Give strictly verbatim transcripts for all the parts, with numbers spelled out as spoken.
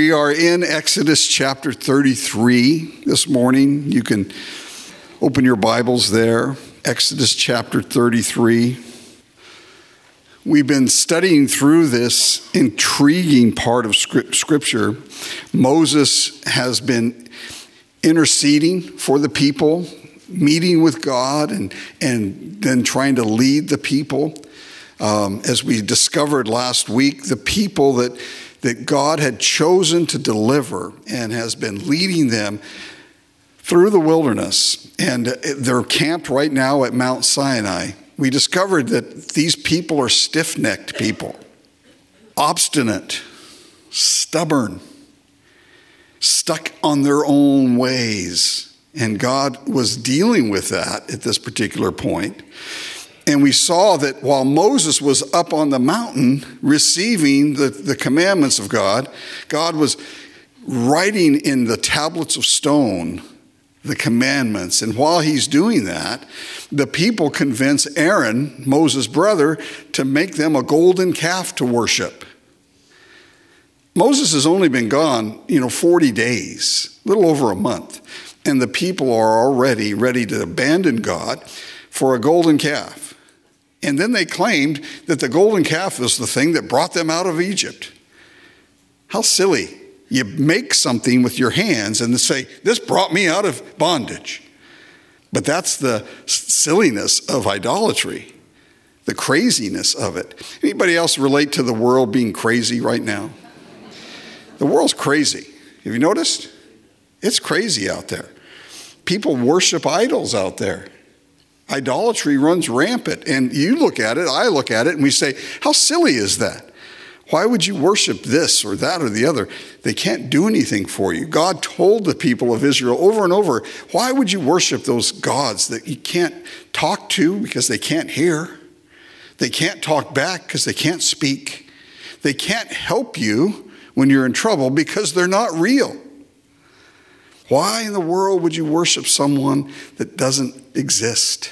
We are in Exodus chapter thirty-three this morning. You can open your Bibles there. Exodus chapter thirty-three. We've been studying through this intriguing part of Scripture. Moses has been interceding for the people, meeting with God, and, and then trying to lead the people. Um, as we discovered last week, the people that that God had chosen to deliver and has been leading them through the wilderness. And they're camped right now at Mount Sinai. We discovered that these people are stiff-necked people, obstinate, stubborn, stuck on their own ways. And God was dealing with that at this particular point. And we saw that while Moses was up on the mountain receiving the, the commandments of God, God was writing in the tablets of stone the commandments. And while he's doing that, the people convince Aaron, Moses' brother, to make them a golden calf to worship. Moses has only been gone, you know, forty days, a little over a month. And the people are already ready to abandon God for a golden calf. And then they claimed that the golden calf was the thing that brought them out of Egypt. How silly. You make something with your hands and say, this brought me out of bondage. But that's the silliness of idolatry, the craziness of it. Anybody else relate to the world being crazy right now? The world's crazy. Have you noticed? It's crazy out there. People worship idols out there. Idolatry runs rampant. And you look at it, I look at it, and we say, how silly is that? Why would you worship this or that or the other? They can't do anything for you. God told the people of Israel over and over, why would you worship those gods that you can't talk to because they can't hear? They can't talk back because they can't speak. They can't help you when you're in trouble because they're not real. Why in the world would you worship someone that doesn't exist?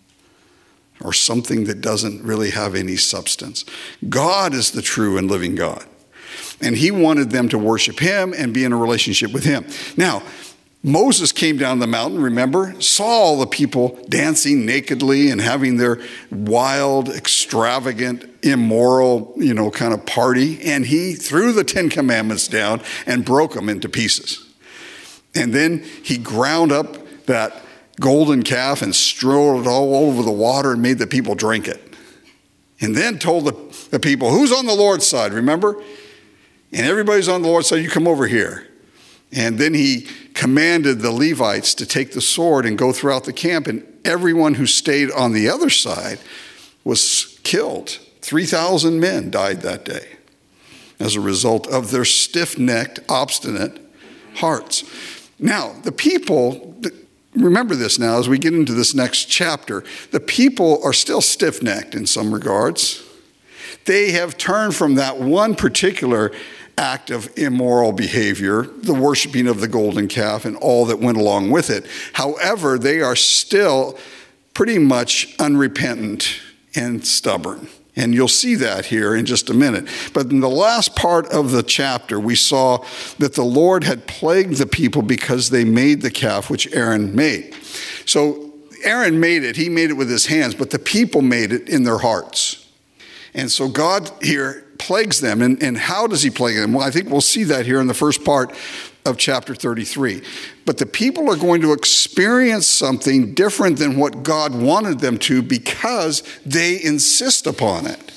Or something that doesn't really have any substance? God is the true and living God. And he wanted them to worship him and be in a relationship with him. Now, Moses came down the mountain, remember, saw all the people dancing nakedly and having their wild, extravagant, immoral, you know, kind of party. And he threw the Ten Commandments down and broke them into pieces. And then he ground up that golden calf and strode it all over the water and made the people drink it. And then told the, the people, who's on the Lord's side, remember? And everybody's on the Lord's side, you come over here. And then he commanded the Levites to take the sword and go throughout the camp, and everyone who stayed on the other side was killed. three thousand men died that day as a result of their stiff-necked, obstinate hearts. Now, the people, remember this now as we get into this next chapter, the people are still stiff-necked in some regards. They have turned from that one particular act of immoral behavior, the worshiping of the golden calf and all that went along with it. However, they are still pretty much unrepentant and stubborn. And you'll see that here in just a minute. But in the last part of the chapter, we saw that the Lord had plagued the people because they made the calf which Aaron made. So Aaron made it. He made it with his hands, but the people made it in their hearts. And so God here plagues them. And, and how does he plague them? Well, I think we'll see that here in the first part of chapter thirty-three. But the people are going to experience something different than what God wanted them to because they insist upon it.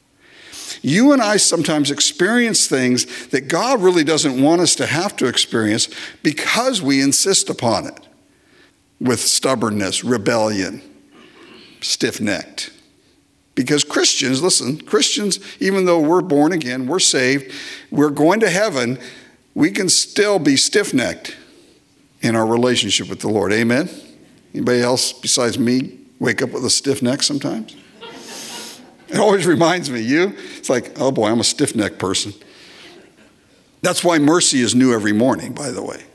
You and I sometimes experience things that God really doesn't want us to have to experience because we insist upon it with stubbornness, rebellion, stiff-necked. Because Christians, listen, Christians, even though we're born again, we're saved, we're going to heaven, we can still be stiff-necked in our relationship with the Lord. Amen? Anybody else besides me wake up with a stiff neck sometimes? It always reminds me, you? It's like, oh boy, I'm a stiff-necked person. That's why mercy is new every morning, by the way.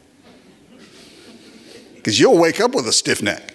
Because you'll wake up with a stiff neck.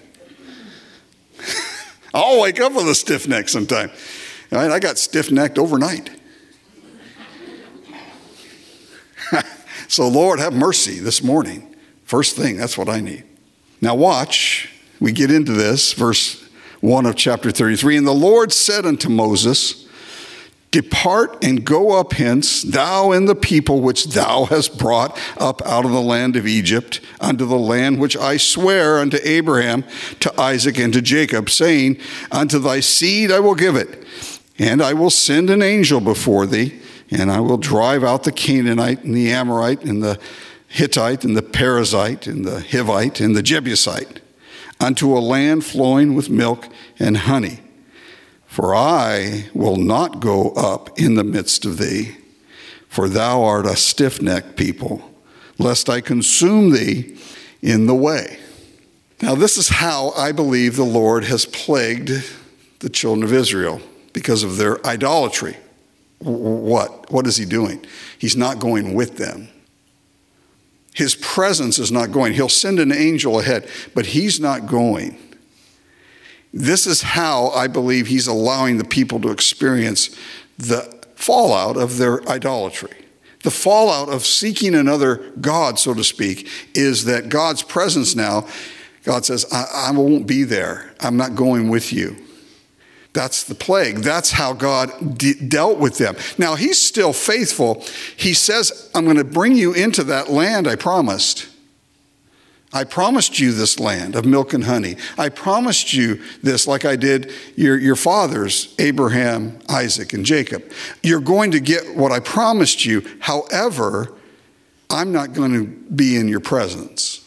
I'll wake up with a stiff neck sometime. I got stiff-necked overnight. So Lord, have mercy this morning. First thing, that's what I need. Now watch, we get into this, verse one of chapter thirty-three. And the Lord said unto Moses, depart and go up hence, thou and the people which thou hast brought up out of the land of Egypt, unto the land which I swear unto Abraham, to Isaac, and to Jacob, saying, unto thy seed I will give it, and I will send an angel before thee, and I will drive out the Canaanite, and the Amorite, and the Hittite, and the Perizzite, and the Hivite, and the Jebusite, unto a land flowing with milk and honey. For I will not go up in the midst of thee, for thou art a stiff-necked people, lest I consume thee in the way. Now this is how I believe the Lord has plagued the children of Israel, because of their idolatry. What? What is he doing? He's not going with them. His presence is not going. He'll send an angel ahead, but he's not going. This is how I believe he's allowing the people to experience the fallout of their idolatry. The fallout of seeking another God, so to speak, is that God's presence now, God says, I, I won't be there. I'm not going with you. That's the plague. That's how God de- dealt with them. Now, he's still faithful. He says, I'm going to bring you into that land I promised. I promised you this land of milk and honey. I promised you this like I did your, your fathers, Abraham, Isaac, and Jacob. You're going to get what I promised you. However, I'm not going to be in your presence.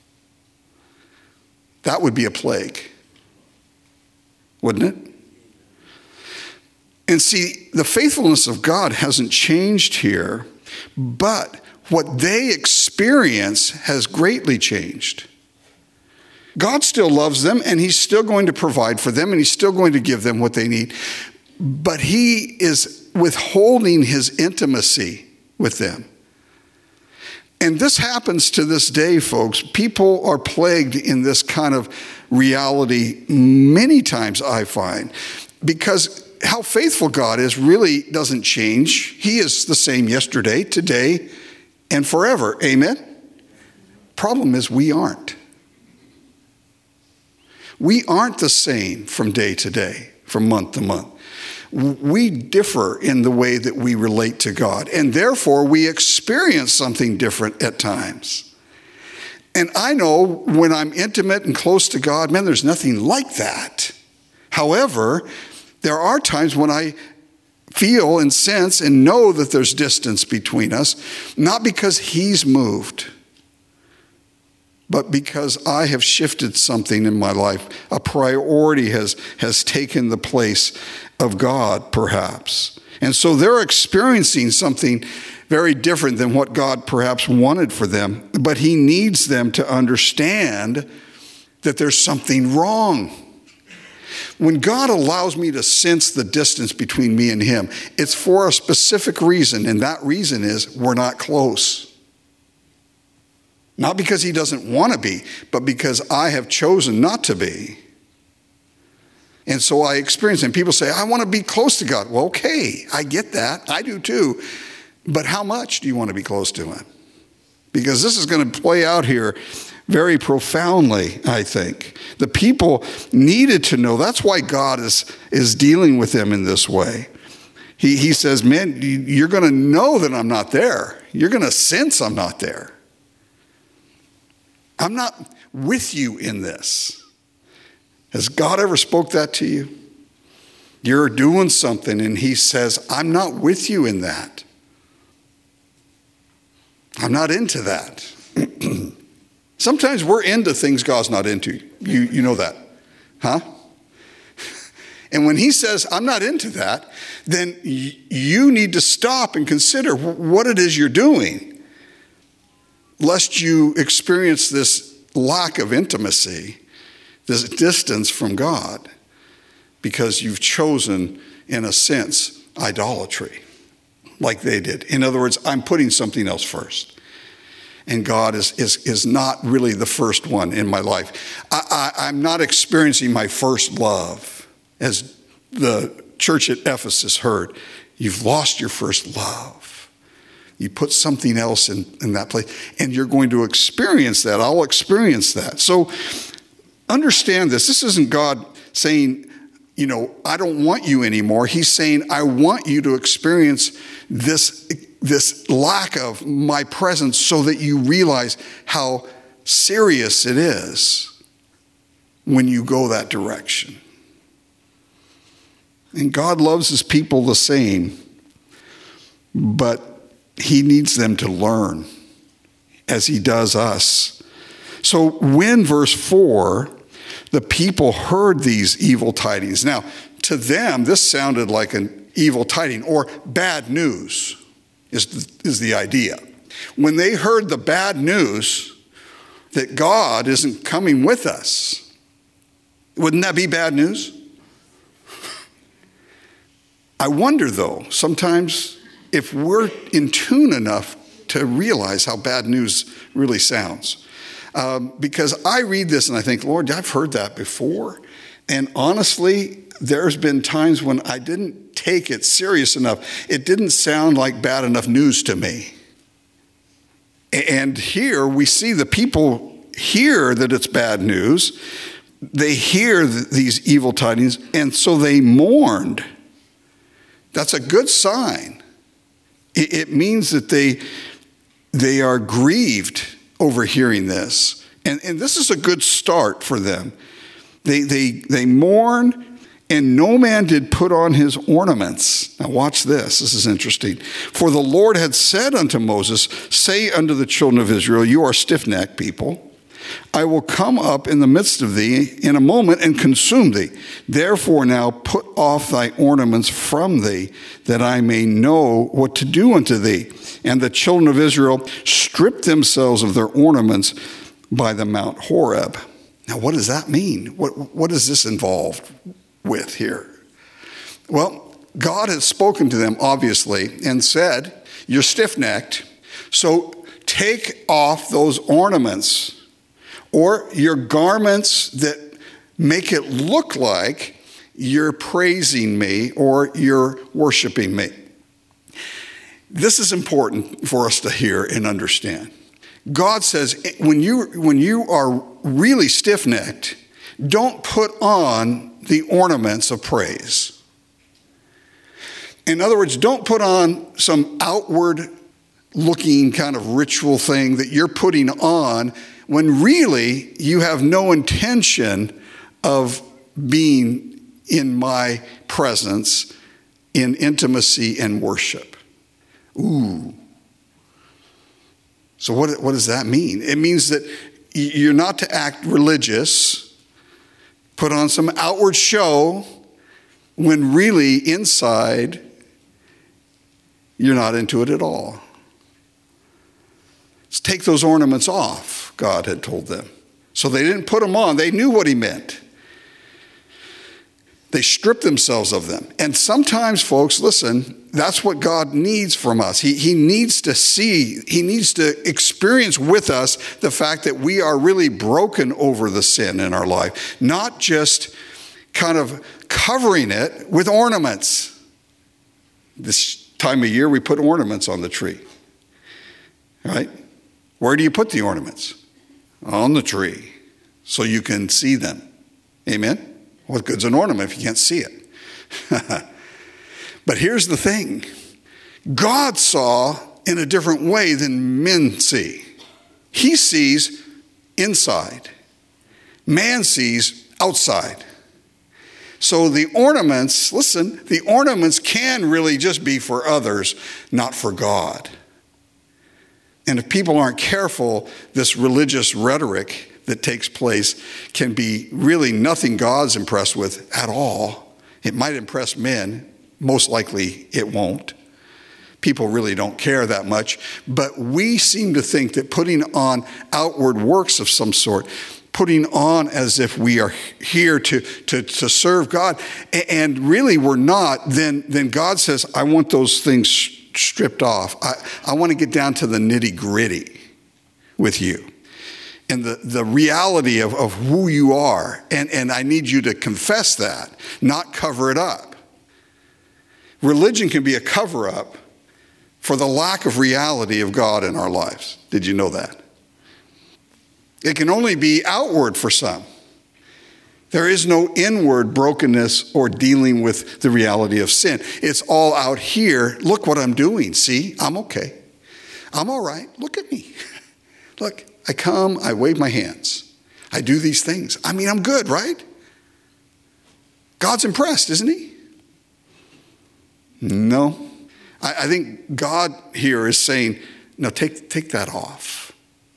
That would be a plague, wouldn't it? And see, the faithfulness of God hasn't changed here, but what they experience has greatly changed. God still loves them, and he's still going to provide for them, and he's still going to give them what they need. But he is withholding his intimacy with them. And this happens to this day, folks. People are plagued in this kind of reality many times, I find, because how faithful God is really doesn't change. He is the same yesterday, today, and forever. Amen? Problem is we aren't. We aren't the same from day to day, from month to month. We differ in the way that we relate to God, and therefore we experience something different at times. And I know when I'm intimate and close to God, man, there's nothing like that. However, there are times when I feel and sense and know that there's distance between us, not because he's moved, but because I have shifted something in my life. A priority has, has taken the place of God, perhaps. And so they're experiencing something very different than what God perhaps wanted for them, but he needs them to understand that there's something wrong. When God allows me to sense the distance between me and him, it's for a specific reason, and that reason is we're not close. Not because he doesn't want to be, but because I have chosen not to be. And so I experience it. And people say, I want to be close to God. Well, okay, I get that. I do too. But how much do you want to be close to him? Because this is going to play out here very profoundly, I think. The people needed to know. That's why God is, is dealing with them in this way. He, he says, man, you're going to know that I'm not there. You're going to sense I'm not there. I'm not with you in this. Has God ever spoke that to you? You're doing something and he says, I'm not with you in that. I'm not into that. Sometimes we're into things God's not into. You, you know that, huh? And when he says, I'm not into that, then y- you need to stop and consider what it is you're doing, lest you experience this lack of intimacy, this distance from God, because you've chosen, in a sense, idolatry, like they did. In other words, I'm putting something else first. And God is, is, is not really the first one in my life. I, I, I'm not experiencing my first love. As the church at Ephesus heard, you've lost your first love. You put something else in, in that place, and you're going to experience that. I'll experience that. So understand this. This isn't God saying, you know, I don't want you anymore. He's saying, I want you to experience this, this lack of my presence so that you realize how serious it is when you go that direction. And God loves his people the same, but he needs them to learn as he does us. So when, verse four, the people heard these evil tidings. Now, to them, this sounded like an evil tiding or bad news is the, is the idea. When they heard the bad news that God isn't coming with us, wouldn't that be bad news? I wonder, though, sometimes if we're in tune enough to realize how bad news really sounds. Um, because I read this and I think, Lord, I've heard that before. And honestly, there's been times when I didn't take it serious enough. It didn't sound like bad enough news to me. And here we see the people hear that it's bad news. They hear th- these evil tidings, and so they mourned. That's a good sign. It, it means that they, they are grieved over hearing this. And, and this is a good start for them. They, they, they mourn, and no man did put on his ornaments. Now watch this. This is interesting. For the Lord had said unto Moses, say unto the children of Israel, you are stiff-necked people. I will come up in the midst of thee in a moment and consume thee. Therefore now put off thy ornaments from thee, that I may know what to do unto thee. And the children of Israel stripped themselves of their ornaments by the Mount Horeb. Now what does that mean? What, what is this involved with here? Well, God has spoken to them, obviously, and said, you're stiff-necked, so take off those ornaments, or your garments that make it look like you're praising me or you're worshiping me. This is important for us to hear and understand. God says, when you, when you are really stiff-necked, don't put on the ornaments of praise. In other words, don't put on some outward looking kind of ritual thing that you're putting on when really you have no intention of being in my presence in intimacy and worship. Ooh. So what, what does that mean? It means that you're not to act religious, put on some outward show, when really inside you're not into it at all. Let's take those ornaments off, God had told them. So they didn't put them on. They knew what he meant. They stripped themselves of them. And sometimes, folks, listen, that's what God needs from us. He, he needs to see, he needs to experience with us the fact that we are really broken over the sin in our life, not just kind of covering it with ornaments. This time of year, we put ornaments on the tree, right? Where do you put the ornaments? On the tree, so you can see them. Amen? What good's an ornament if you can't see it? But here's the thing. God saw in a different way than men see. He sees inside. Man sees outside. So the ornaments, listen, the ornaments can really just be for others, not for God. And if people aren't careful, this religious rhetoric that takes place can be really nothing God's impressed with at all. It might impress men. Most likely it won't. People really don't care that much. But we seem to think that putting on outward works of some sort, putting on as if we are here to, to, to serve God, and really we're not, then, then God says, I want those things stripped off. I, I want to get down to the nitty-gritty with you. And the, the reality of, of who you are. And, and I need you to confess that, not cover it up. Religion can be a cover-up, for the lack of reality of God in our lives. Did you know that? It can only be outward for some. There is no inward brokenness or dealing with the reality of sin. It's all out here. Look what I'm doing. See, I'm okay. I'm all right. Look at me. Look, I come, I wave my hands. I do these things. I mean, I'm good, right? God's impressed, isn't he? No. I, I think God here is saying, no, take, take that off.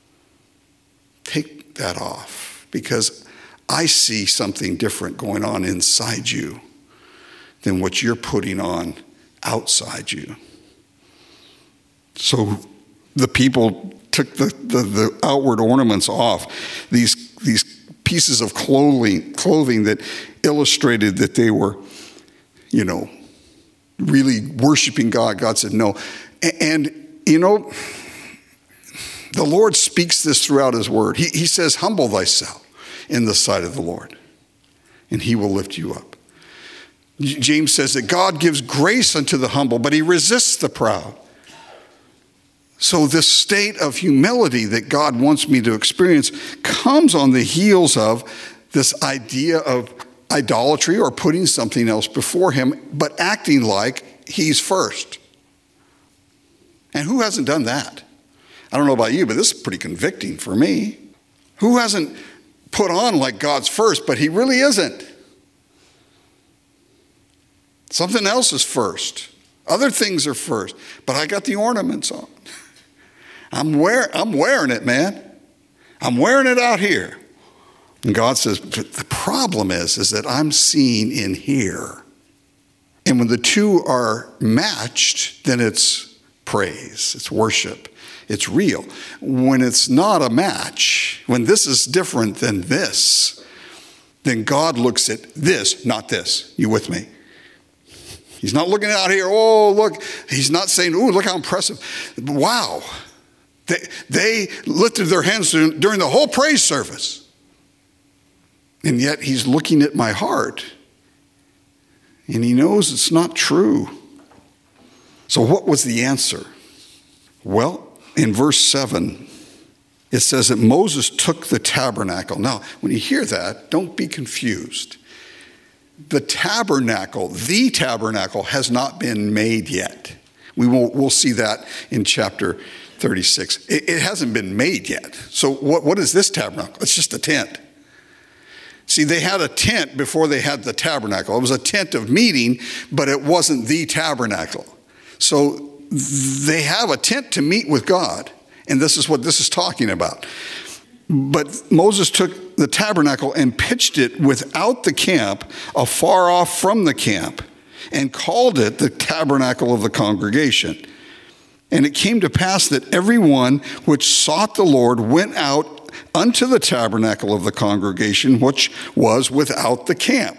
Take that off, because I see something different going on inside you than what you're putting on outside you. So the people took the, the, the outward ornaments off, these, these pieces of clothing, clothing that illustrated that they were, you know, really worshiping God. God said no. And, you know, the Lord speaks this throughout his word. He, he says, humble thyself in the sight of the Lord, and he will lift you up. James says that God gives grace unto the humble, but he resists the proud. So this state of humility that God wants me to experience comes on the heels of this idea of idolatry or putting something else before him, but acting like he's first. And who hasn't done that? I don't know about you, but this is pretty convicting for me. Who hasn't put on like God's first, but he really isn't? Something else is first. Other things are first, but I got the ornaments on. I'm wear, I'm wearing it, man. I'm wearing it out here. And God says, but the problem is, is that I'm seeing in here. And when the two are matched, then it's praise, it's worship, it's real. When it's not a match, when this is different than this, then God looks at this, not this. You with me? He's not looking out here, oh, look. He's not saying, oh, look how impressive. Wow. They, they lifted their hands during the whole praise service. And yet he's looking at my heart. And he knows it's not true. So what was the answer? Well, in verse seven, it says that Moses took the tabernacle. Now, when you hear that, don't be confused. The tabernacle, the tabernacle, has not been made yet. We will, we'll see that in chapter thirty-six. It, it hasn't been made yet. So what, what is this tabernacle? It's just a tent. See, they had a tent before they had the tabernacle. It was a tent of meeting, but it wasn't the tabernacle. So they have a tent to meet with God, and this is what this is talking about. But Moses took the tabernacle and pitched it without the camp, afar off from the camp, and called it the tabernacle of the congregation. And it came to pass that everyone which sought the Lord went out unto the tabernacle of the congregation, which was without the camp.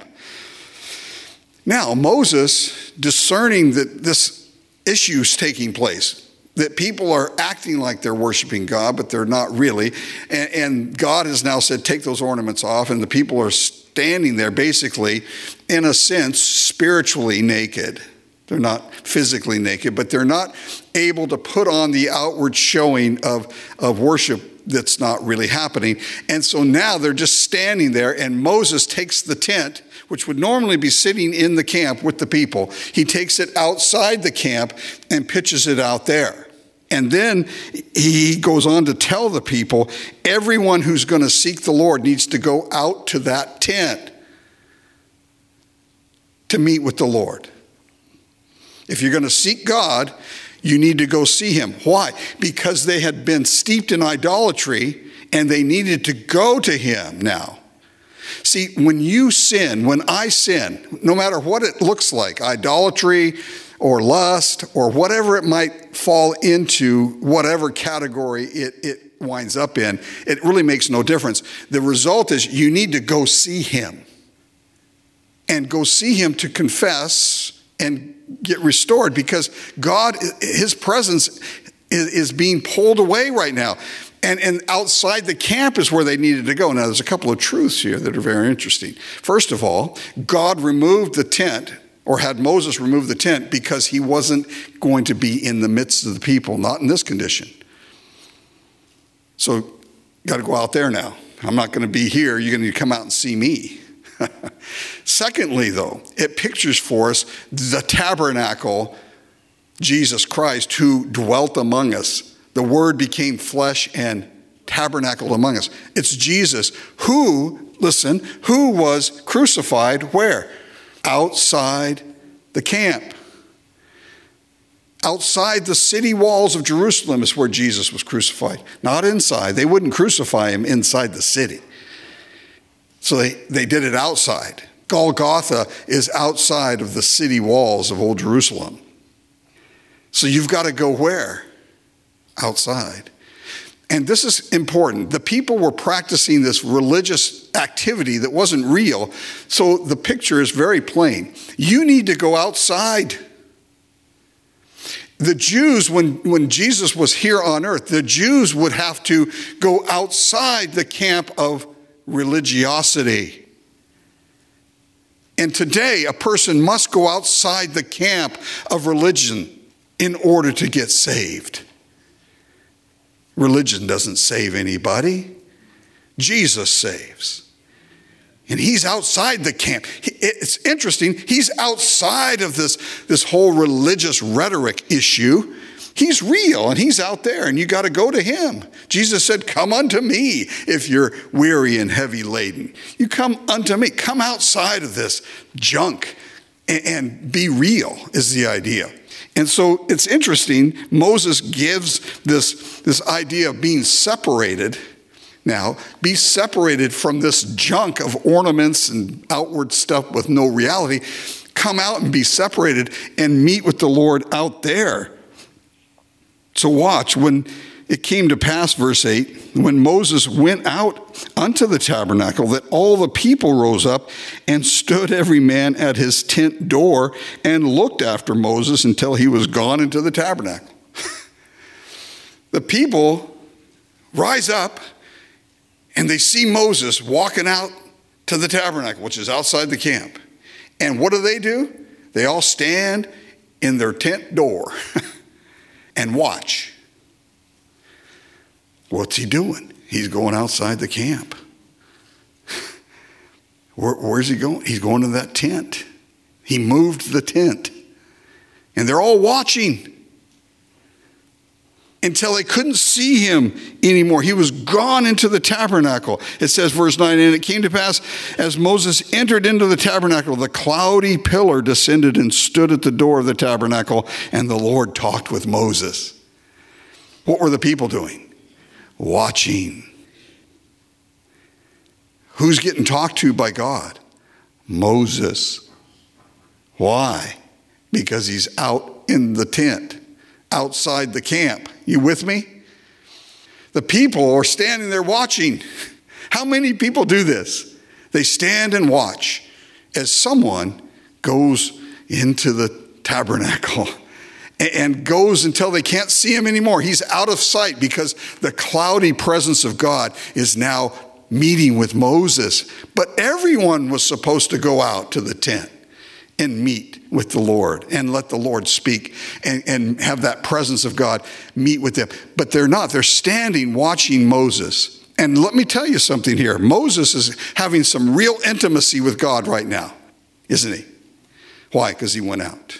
Now, Moses, discerning that this issue is taking place, that people are acting like they're worshiping God, but they're not really, and, and God has now said, take those ornaments off, and the people are standing there basically, in a sense, spiritually naked. They're not physically naked, but they're not able to put on the outward showing of, of worship that's not really happening. And so now they're just standing there, and Moses takes the tent, which would normally be sitting in the camp with the people. He takes it outside the camp and pitches it out there. And then he goes on to tell the people, everyone who's going to seek the Lord needs to go out to that tent to meet with the Lord. If you're going to seek God, you need to go see him. Why? Because they had been steeped in idolatry and they needed to go to him now. See, when you sin, when I sin, no matter what it looks like, idolatry or lust or whatever it might fall into, whatever category it, it winds up in, it really makes no difference. The result is you need to go see him and go see him to confess and get restored, because God, his presence is, is being pulled away right now. And, and outside the camp is where they needed to go. Now, there's a couple of truths here that are very interesting. First of all, God removed the tent or had Moses remove the tent because he wasn't going to be in the midst of the people, not in this condition. So, got to go out there now. I'm not going to be here. You're going to come out and see me. Secondly, though, it pictures for us the tabernacle, Jesus Christ, who dwelt among us. The Word became flesh and tabernacled among us. It's Jesus who, listen, who was crucified where? Outside the camp. Outside the city walls of Jerusalem is where Jesus was crucified, not inside. They wouldn't crucify him inside the city. So they, they did it outside. Golgotha is outside of the city walls of Old Jerusalem. So you've got to go where? Outside. And this is important. The people were practicing this religious activity that wasn't real. So the picture is very plain. You need to go outside. The Jews, when, when Jesus was here on earth, the Jews would have to go outside the camp of religiosity. And today, a person must go outside the camp of religion in order to get saved. Religion doesn't save anybody. Jesus saves. And he's outside the camp. It's interesting. He's outside of this, this whole religious rhetoric issue. He's real and he's out there and you got to go to him. Jesus said, come unto me if you're weary and heavy laden. You come unto me. Come outside of this junk and, and be real is the idea. And so it's interesting. Moses gives this, this idea of being separated. Now, be separated from this junk of ornaments and outward stuff with no reality. Come out and be separated and meet with the Lord out there. So watch, when it came to pass, verse eight, when Moses went out unto the tabernacle, that all the people rose up and stood every man at his tent door and looked after Moses until he was gone into the tabernacle. The people rise up and they see Moses walking out to the tabernacle, which is outside the camp. And what do they do? They all stand in their tent door and watch. What's he doing? He's going outside the camp. Where, where's he going? He's going to that tent. He moved the tent. And they're all watching until they couldn't see him anymore. He was gone into the tabernacle. It says, verse nine, and it came to pass, as Moses entered into the tabernacle, the cloudy pillar descended and stood at the door of the tabernacle, and the Lord talked with Moses. What were the people doing? Watching. Who's getting talked to by God? Moses. Why? Because he's out in the tent, outside the camp. You with me? The people are standing there watching. How many people do this? They stand and watch as someone goes into the tabernacle and goes until they can't see him anymore. He's out of sight because the cloudy presence of God is now meeting with Moses. But everyone was supposed to go out to the tent and meet with the Lord and let the Lord speak and, and have that presence of God meet with them. But they're not. They're standing watching Moses. And let me tell you something here. Moses is having some real intimacy with God right now, isn't he? Why? Because he went out.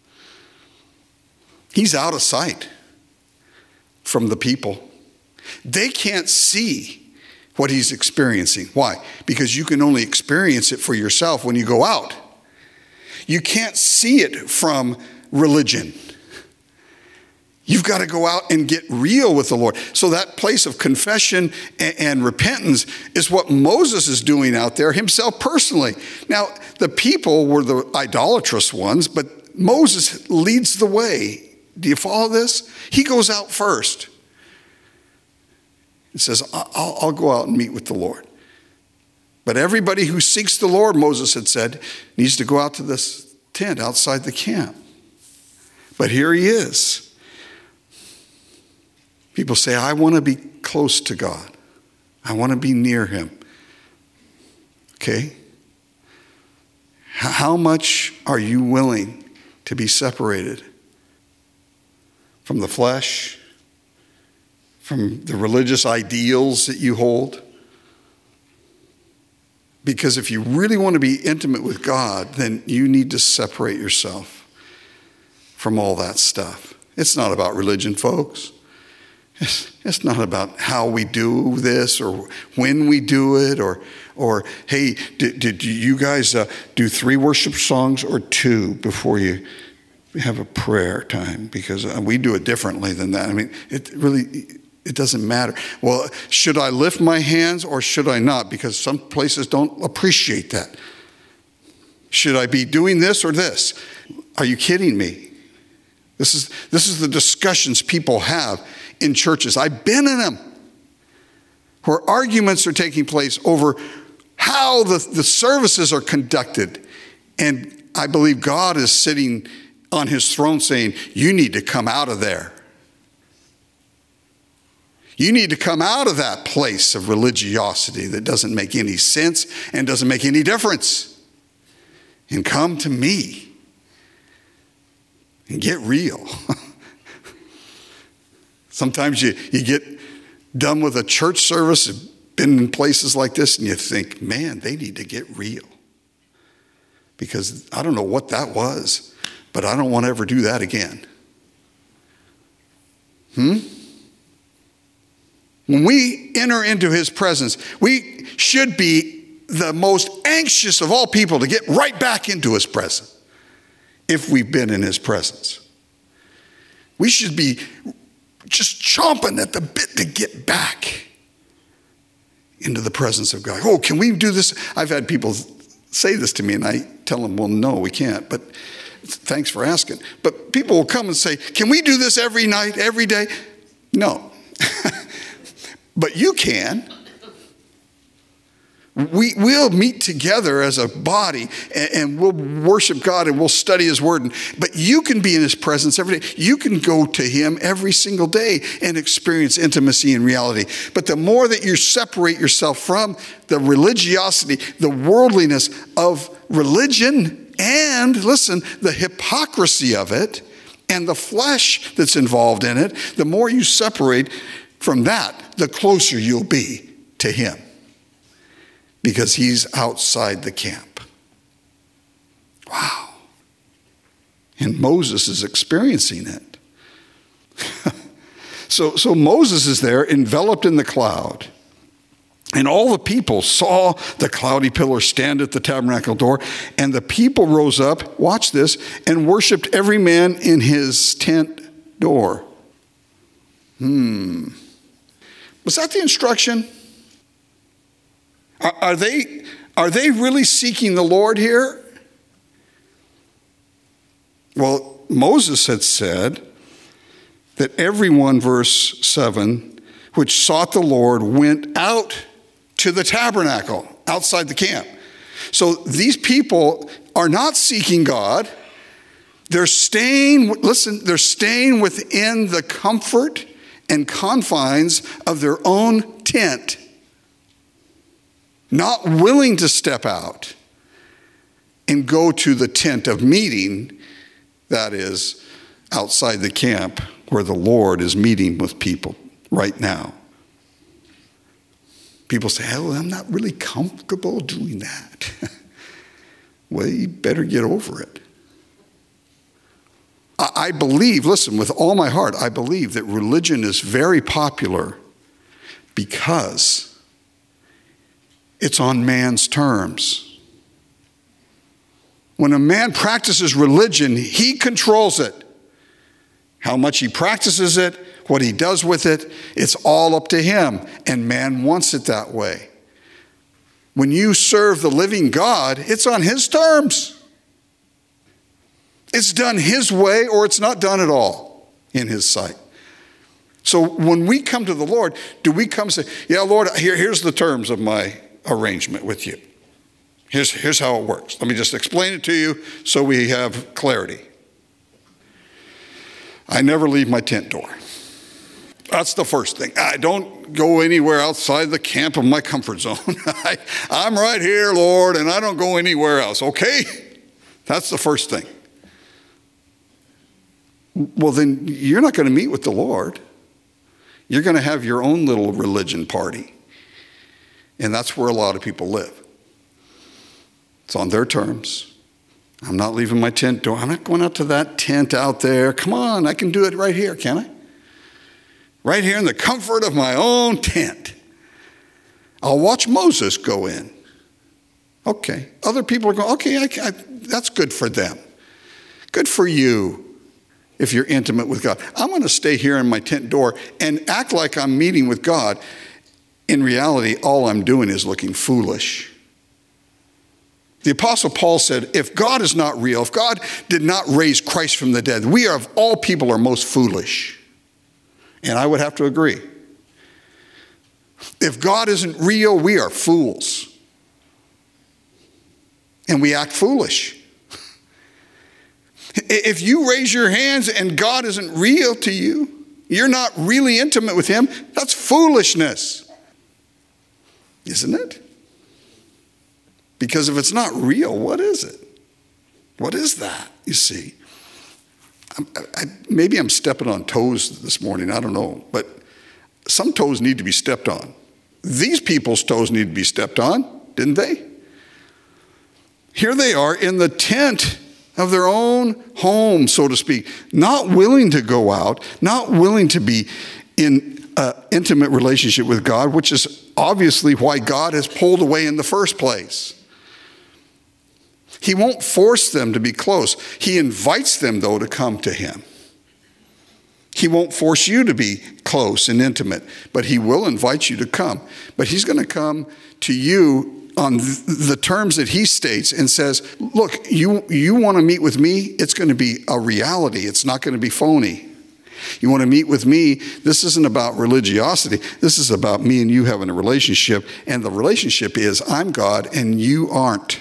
He's out of sight from the people. They can't see what he's experiencing. Why? Because you can only experience it for yourself when you go out. You can't see it from religion. You've got to go out and get real with the Lord. So that place of confession and, and repentance is what Moses is doing out there himself personally. Now, the people were the idolatrous ones, but Moses leads the way. Do you follow this? He goes out first. He says, I'll, I'll go out and meet with the Lord. But everybody who seeks the Lord, Moses had said, needs to go out to this tent outside the camp. But here he is. People say, I want to be close to God. I want to be near him. Okay? How much are you willing to be separated from the flesh, from the religious ideals that you hold? Because if you really want to be intimate with God, then you need to separate yourself from all that stuff. It's not about religion, folks. It's, it's not about how we do this or when we do it or, or hey, did, did you guys uh, do three worship songs or two before you have a prayer time? Because uh, we do it differently than that. I mean, it really, it doesn't matter. Well, should I lift my hands or should I not? Because some places don't appreciate that. Should I be doing this or this? Are you kidding me? This is, this is the discussions people have in churches. I've been in them where arguments are taking place over how the, the services are conducted. And I believe God is sitting on his throne saying, you need to come out of there. You need to come out of that place of religiosity that doesn't make any sense and doesn't make any difference. And come to me and get real. Sometimes you, you get done with a church service, been in places like this, and you think, man, they need to get real. Because I don't know what that was, but I don't want to ever do that again. Hmm? When we enter into his presence, we should be the most anxious of all people to get right back into his presence if we've been in his presence. We should be just chomping at the bit to get back into the presence of God. Oh, can we do this? I've had people say this to me, and I tell them, well, no, we can't, but thanks for asking. But people will come and say, can we do this every night, every day? No. But you can. We, we'll meet together as a body and, and we'll worship God and we'll study his word. And, but you can be in his presence every day. You can go to him every single day and experience intimacy and reality. But the more that you separate yourself from the religiosity, the worldliness of religion, and listen, the hypocrisy of it and the flesh that's involved in it, the more you separate from that, the closer you'll be to him. Because he's outside the camp. Wow. And Moses is experiencing it. so, so Moses is there enveloped in the cloud. And all the people saw the cloudy pillar stand at the tabernacle door. And the people rose up, watch this, and worshiped every man in his tent door. Hmm. Was that the instruction? Are, are they, are they really seeking the Lord here? Well, Moses had said that everyone, verse seven, which sought the Lord went out to the tabernacle outside the camp. So these people are not seeking God. They're staying, listen, they're staying within the comfort and confines of their own tent, not willing to step out and go to the tent of meeting, that is, outside the camp where the Lord is meeting with people right now. People say, oh, I'm not really comfortable doing that. Well, you better get over it. I believe, listen, with all my heart, I believe that religion is very popular because it's on man's terms. When a man practices religion, he controls it. How much he practices it, what he does with it, it's all up to him. And man wants it that way. When you serve the living God, it's on his terms. It's done his way or it's not done at all in his sight. So when we come to the Lord, do we come and say, yeah, Lord, here, here's the terms of my arrangement with you. Here's, here's how it works. Let me just explain it to you so we have clarity. I never leave my tent door. That's the first thing. I don't go anywhere outside the camp of my comfort zone. I, I'm right here, Lord, and I don't go anywhere else. Okay? That's the first thing. Well, then you're not going to meet with the Lord. You're going to have your own little religion party. And that's where a lot of people live. It's on their terms. I'm not leaving my tent door. I'm not going out to that tent out there. Come on, I can do it right here, can I? Right here in the comfort of my own tent. I'll watch Moses go in. Okay. Other people are going, okay, I, I, that's good for them. Good for you if you're intimate with God. I'm going to stay here in my tent door and act like I'm meeting with God. In reality, all I'm doing is looking foolish. The Apostle Paul said, if God is not real, if God did not raise Christ from the dead, we are, of all people, are most foolish. And I would have to agree. If God isn't real, we are fools. And we act foolish. If you raise your hands and God isn't real to you, you're not really intimate with him, that's foolishness. Isn't it? Because if it's not real, what is it? What is that, you see? I, I, maybe I'm stepping on toes this morning, I don't know. But some toes need to be stepped on. These people's toes need to be stepped on, didn't they? Here they are in the tent of their own home, so to speak, not willing to go out, not willing to be in an intimate relationship with God, which is obviously why God has pulled away in the first place. He won't force them to be close. He invites them, though, to come to him. He won't force you to be close and intimate, but he will invite you to come. But he's going to come to you on the terms that he states and says, look, you, you want to meet with me? It's going to be a reality. It's not going to be phony. You want to meet with me? This isn't about religiosity. This is about me and you having a relationship. And the relationship is I'm God and you aren't.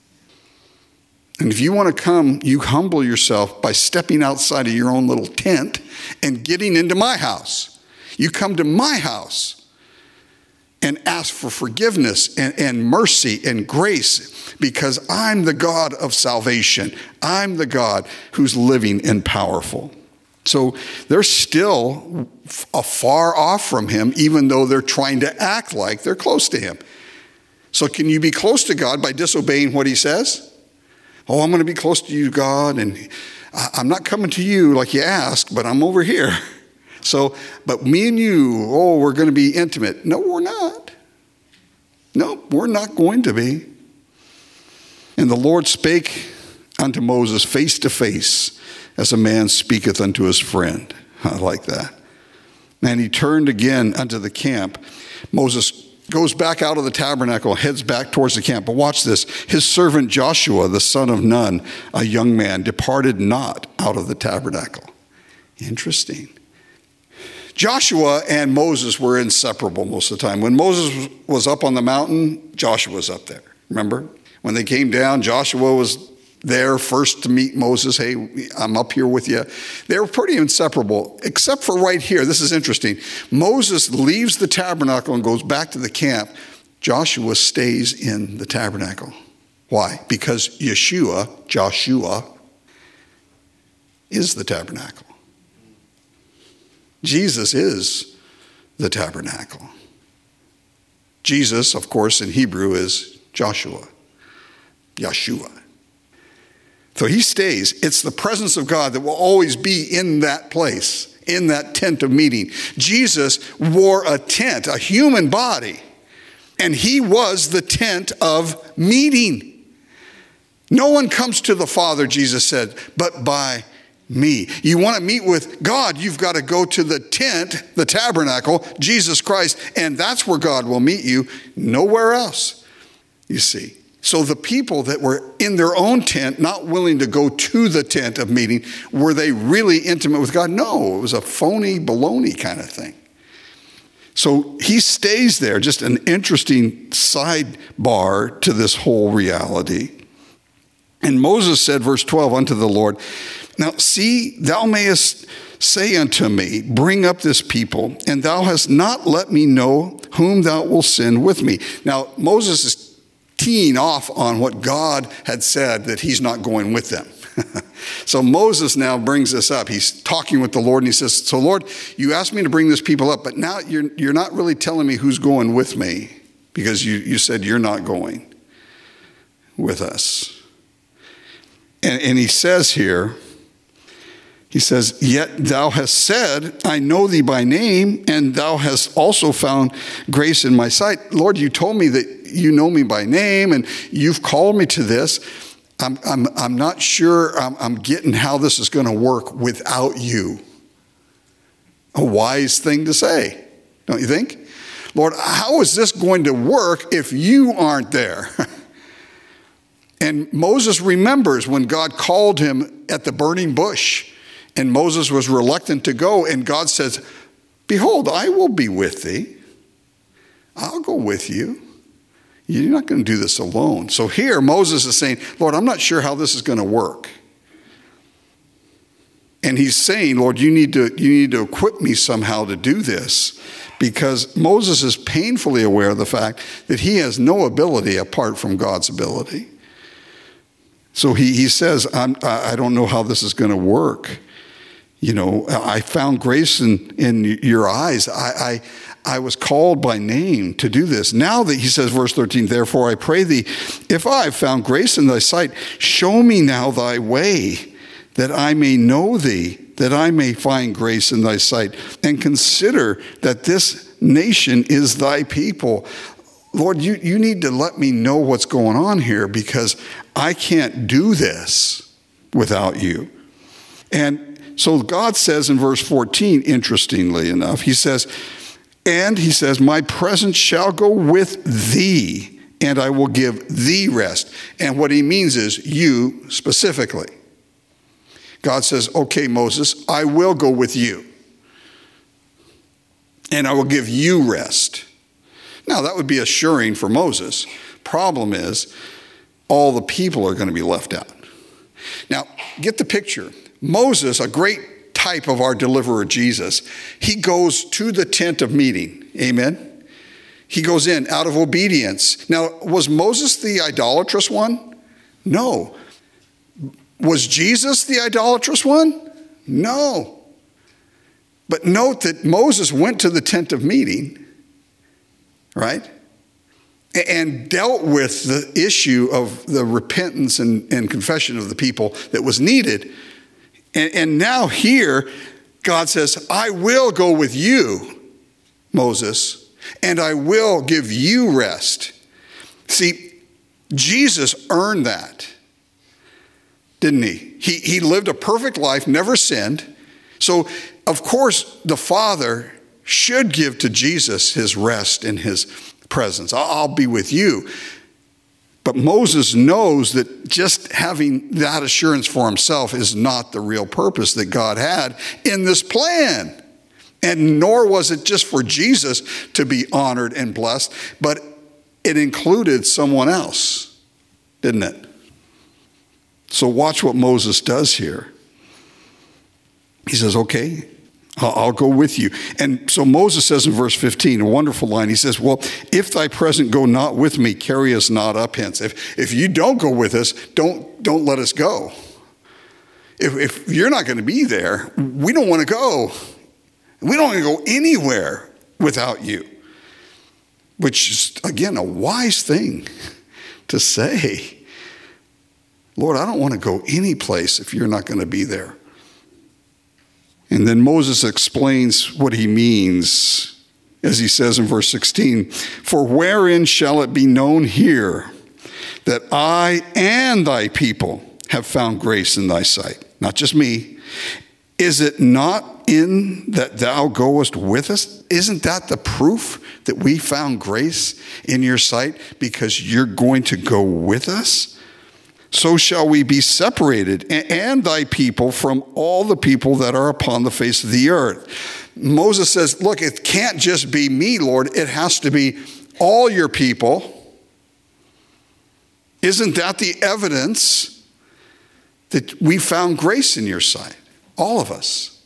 And if you want to come, you humble yourself by stepping outside of your own little tent and getting into my house. You come to my house and ask for forgiveness and, and mercy and grace because I'm the God of salvation. I'm the God who's living and powerful. So they're still afar off from him, even though they're trying to act like they're close to him. So can you be close to God by disobeying what he says? Oh, I'm going to be close to you, God, and I'm not coming to you like you asked, but I'm over here. So, but me and you, oh, we're going to be intimate. No, we're not. No, we're not going to be. And the Lord spake unto Moses face to face, as a man speaketh unto his friend. I like that. And he turned again unto the camp. Moses goes back out of the tabernacle, heads back towards the camp. But watch this. His servant Joshua, the son of Nun, a young man, departed not out of the tabernacle. Interesting. Joshua and Moses were inseparable most of the time. When Moses was up on the mountain, Joshua was up there. Remember? When they came down, Joshua was there first to meet Moses. Hey, I'm up here with you. They were pretty inseparable, except for right here. This is interesting. Moses leaves the tabernacle and goes back to the camp. Joshua stays in the tabernacle. Why? Because Yeshua, Joshua, is the tabernacle. Jesus is the tabernacle. Jesus, of course, in Hebrew is Joshua, Yeshua. So he stays. It's the presence of God that will always be in that place, in that tent of meeting. Jesus wore a tent, a human body, and he was the tent of meeting. No one comes to the Father, Jesus said, but by me. You want to meet with God, you've got to go to the tent, the tabernacle, Jesus Christ, and that's where God will meet you, nowhere else, you see. So the people that were in their own tent, not willing to go to the tent of meeting, were they really intimate with God? No, it was a phony baloney kind of thing. So he stays there, just an interesting sidebar to this whole reality. And Moses said, verse twelve, unto the Lord, now see, thou mayest say unto me, bring up this people, and thou hast not let me know whom thou wilt send with me. Now Moses is teeing off on what God had said, that he's not going with them. So Moses now brings this up. He's talking with the Lord, and he says, so Lord, you asked me to bring this people up, but now you're, you're not really telling me who's going with me, because you, you said you're not going with us. And, and he says here, he says, yet thou hast said, I know thee by name, and thou hast also found grace in my sight. Lord, you told me that you know me by name, and you've called me to this. I'm, I'm, I'm not sure I'm, I'm getting how this is going to work without you. A wise thing to say, don't you think? Lord, how is this going to work if you aren't there? And Moses remembers when God called him at the burning bush, and Moses was reluctant to go, and God says, behold, I will be with thee. I'll go with you. You're not going to do this alone. So here Moses is saying, Lord, I'm not sure how this is going to work. And he's saying, Lord, you need to, you need to equip me somehow to do this, because Moses is painfully aware of the fact that he has no ability apart from God's ability. So he, he says, I'm, I don't know how this is going to work. You know, I found grace in, in your eyes. I, I, I was called by name to do this. Now that he says, verse thirteen, therefore I pray thee, if I have found grace in thy sight, show me now thy way, that I may know thee, that I may find grace in thy sight, and consider that this nation is thy people. Lord, you, you need to let me know what's going on here, because I can't do this without you. And so God says in verse fourteen, interestingly enough, he says, and he says, my presence shall go with thee, and I will give thee rest. And what he means is you specifically. God says, okay, Moses, I will go with you, and I will give you rest. Now, that would be assuring for Moses. Problem is, all the people are going to be left out. Now, get the picture. Moses, a great type of our deliverer Jesus, he goes to the tent of meeting. Amen? He goes in out of obedience. Now, was Moses the idolatrous one? No. Was Jesus the idolatrous one? No. But note that Moses went to the tent of meeting, right? And dealt with the issue of the repentance and, and confession of the people that was needed. And, and now here, God says, I will go with you, Moses, and I will give you rest. See, Jesus earned that, didn't he? He, he lived a perfect life, never sinned. So, of course, the Father should give to Jesus his rest in his presence. I'll be with you. But Moses knows that just having that assurance for himself is not the real purpose that God had in this plan. And nor was it just for Jesus to be honored and blessed, but it included someone else, didn't it? So watch what Moses does here. He says, okay, I'll go with you. And so Moses says in verse fifteen, a wonderful line. He says, well, if thy presence go not with me, carry us not up hence. If, if you don't go with us, don't, don't let us go. If, if you're not going to be there, we don't want to go. We don't want to go anywhere without you. Which is, again, a wise thing to say. Lord, I don't want to go any place if you're not going to be there. And then Moses explains what he means, as he says in verse sixteen, for wherein shall it be known here that I and thy people have found grace in thy sight? Not just me. Is it not in that thou goest with us? Isn't that the proof that we found grace in your sight, because you're going to go with us? So shall we be separated, and thy people, from all the people that are upon the face of the earth. Moses says, look, it can't just be me, Lord. It has to be all your people. Isn't that the evidence that we found grace in your sight? All of us.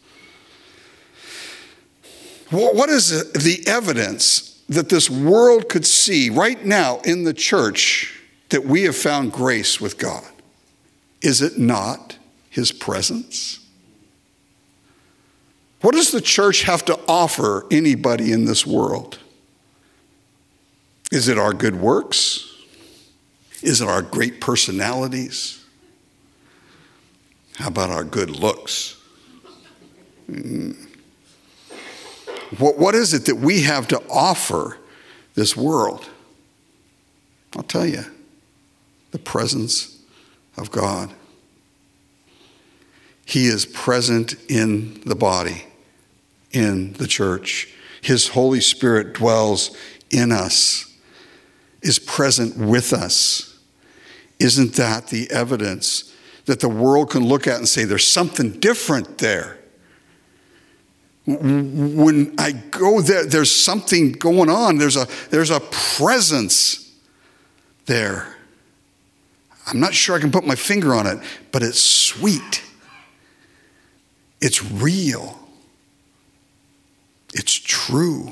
What is the evidence that this world could see right now in the church that we have found grace with God? Is it not his presence? What does the church have to offer anybody in this world? Is it our good works? Is it our great personalities? How about our good looks? Mm. What, what is it that we have to offer this world? I'll tell you, the presence of God. He is present in the body, in the church. His Holy Spirit dwells in us, is present with us. Isn't that the evidence that the world can look at and say, there's something different there? When I go there, there's something going on. There's a, there's a presence there. I'm not sure I can put my finger on it, but it's sweet. It's real. It's true.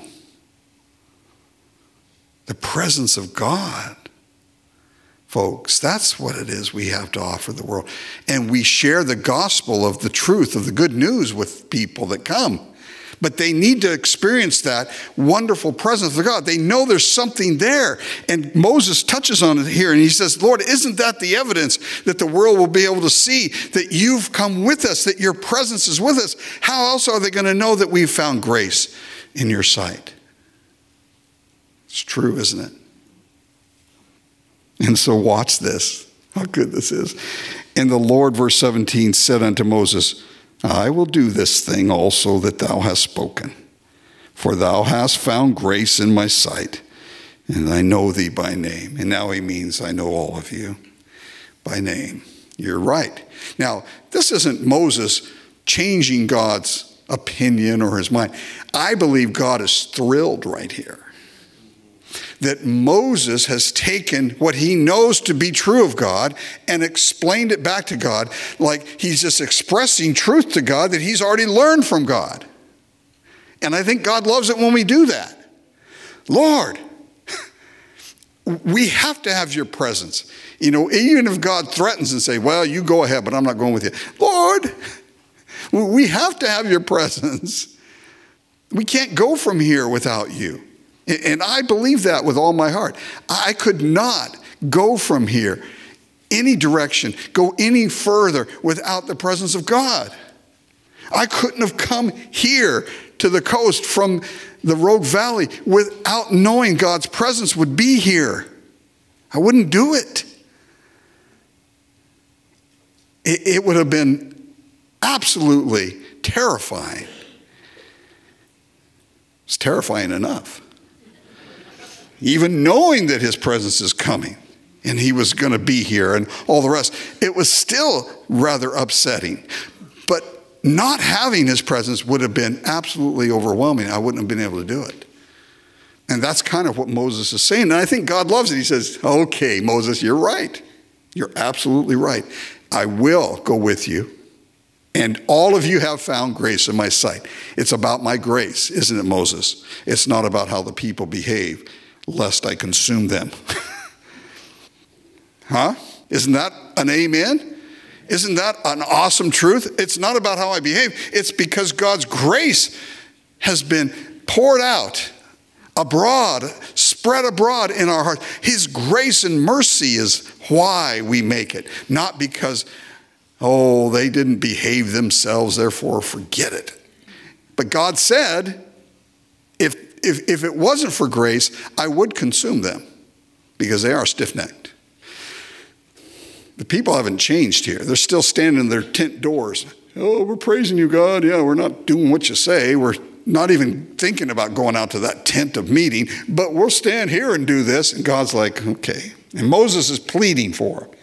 The presence of God. Folks, that's what it is we have to offer the world. And we share the gospel of the truth, of the good news with people that come. But they need to experience that wonderful presence of God. They know there's something there. And Moses touches on it here, and he says, Lord, isn't that the evidence that the world will be able to see that you've come with us, that your presence is with us? How else are they going to know that we've found grace in your sight? It's true, isn't it? And so watch this, how good this is. And the Lord, verse seventeen, said unto Moses, I will do this thing also that thou hast spoken, for thou hast found grace in my sight, and I know thee by name. And now he means I know all of you by name. You're right. Now, this isn't Moses changing God's opinion or his mind. I believe God is thrilled right here that Moses has taken what he knows to be true of God and explained it back to God, like he's just expressing truth to God that he's already learned from God. And I think God loves it when we do that. Lord, we have to have your presence. You know, even if God threatens and say, well, you go ahead, but I'm not going with you. Lord, we have to have your presence. We can't go from here without you. And I believe that with all my heart. I could not go from here any direction, go any further without the presence of God. I couldn't have come here to the coast from the Rogue Valley without knowing God's presence would be here. I wouldn't do it. It, it would have been absolutely terrifying. It's terrifying enough. Even knowing that his presence is coming and he was going to be here and all the rest, it was still rather upsetting. But not having his presence would have been absolutely overwhelming. I wouldn't have been able to do it. And that's kind of what Moses is saying. And I think God loves it. He says, okay, Moses, you're right. You're absolutely right. I will go with you. And all of you have found grace in my sight. It's about my grace, isn't it, Moses? It's not about how the people behave, lest I consume them. Huh? Isn't that an amen? Isn't that an awesome truth? It's not about how I behave. It's because God's grace has been poured out abroad, spread abroad in our hearts. His grace and mercy is why we make it. Not because, oh, they didn't behave themselves, therefore forget it. But God said, if If, if it wasn't for grace, I would consume them because they are stiff-necked. The people haven't changed here. They're still standing in their tent doors. Oh, we're praising you, God. Yeah, we're not doing what you say. We're not even thinking about going out to that tent of meeting, but we'll stand here and do this. And God's like, okay. And Moses is pleading for him.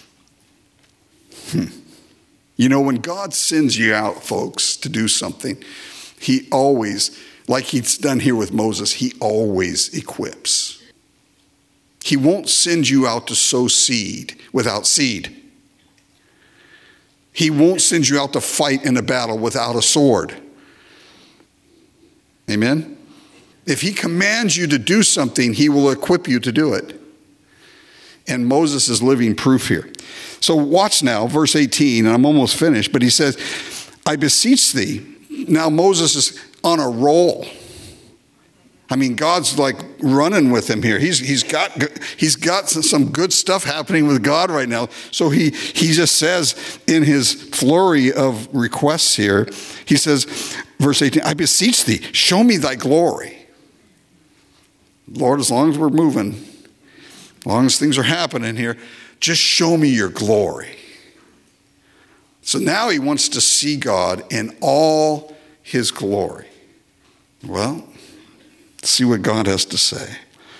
Hmm. You know, when God sends you out, folks, to do something, he always, like he's done here with Moses, he always equips. He won't send you out to sow seed without seed. He won't send you out to fight in a battle without a sword. Amen? If he commands you to do something, he will equip you to do it. And Moses is living proof here. So watch now, verse eighteen, and I'm almost finished, but he says, I beseech thee. Now Moses is on a roll. I mean, God's like running with him here. He's he's got he's got some good stuff happening with God right now. So he he just says in his flurry of requests here, he says, verse eighteen, I beseech thee, show me thy glory. Lord, as long as we're moving, as long as things are happening here, just show me your glory. So now he wants to see God in all his glory. Well, see what God has to say.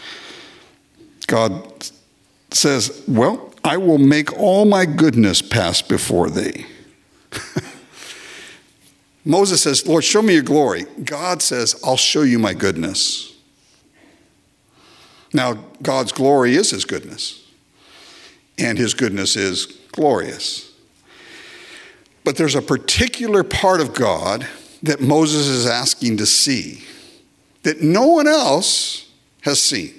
God says, well, I will make all my goodness pass before thee. Moses says, Lord, show me your glory. God says, I'll show you my goodness. Now, God's glory is his goodness, and his goodness is glorious. But there's a particular part of God that Moses is asking to see that no one else has seen.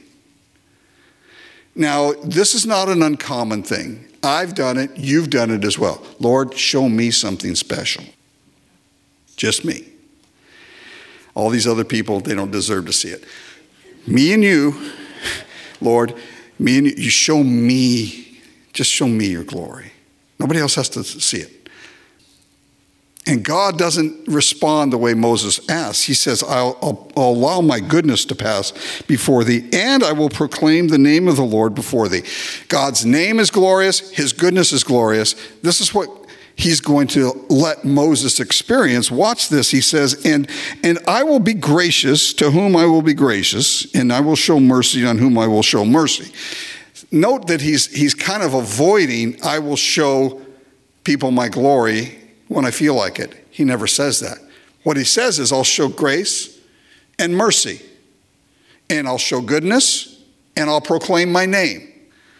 Now, this is not an uncommon thing. I've done it. You've done it as well. Lord, show me something special. Just me. All these other people, they don't deserve to see it. Me and you, Lord, me and you, you show me, just show me your glory. Nobody else has to see it. And God doesn't respond the way Moses asks. He says, I'll, I'll, I'll allow my goodness to pass before thee, and I will proclaim the name of the Lord before thee. God's name is glorious. His goodness is glorious. This is what he's going to let Moses experience. Watch this. He says, and, and I will be gracious to whom I will be gracious, and I will show mercy on whom I will show mercy. Note that he's, he's kind of avoiding, I will show people my glory when I feel like it. He never says that. What he says is, I'll show grace and mercy, and I'll show goodness, and I'll proclaim my name.